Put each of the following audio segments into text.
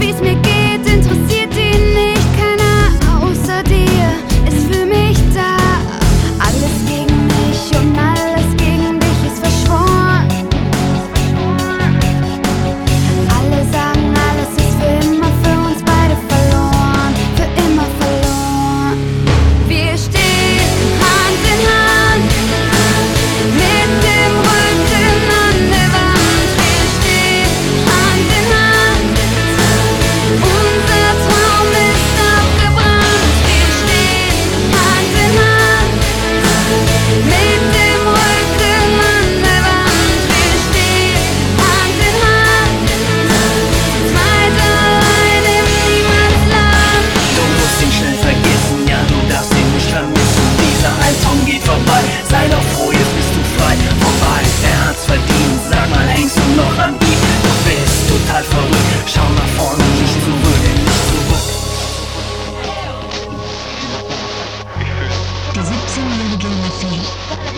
Wie's mir geht, interessiert ihn nicht. Keiner außer dir ist für mich da. Alles gegen mich und alles gegen dich ist verschworen. Alle sagen, alles ist für immer für uns beide verloren. Für immer verloren. Wir stehen Hand in Hand, mit dem Rücken an der Wand. Wir stehen Hand in Hand, unser Traum ist abgebrannt. Wir stehen Hand in Hand, mit dem Rücken an der Wand. Wir stehen Hand in Hand, zweit allein im Niemandsland. Du musst ihn schnell vergessen, ja, du darfst ihn nicht vermissen. Dieser Albtraum geht vorbei, sei doch froh, jetzt bist du frei. Vorbei, er hat's verdient, sag mal, hängst du noch an ihm? Du bist total verrückt, schau nach vorne, nicht zurück, nicht zurück. Die 17-jährige Leffy.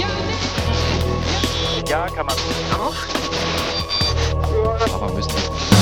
Ja, kann man. Aber müsste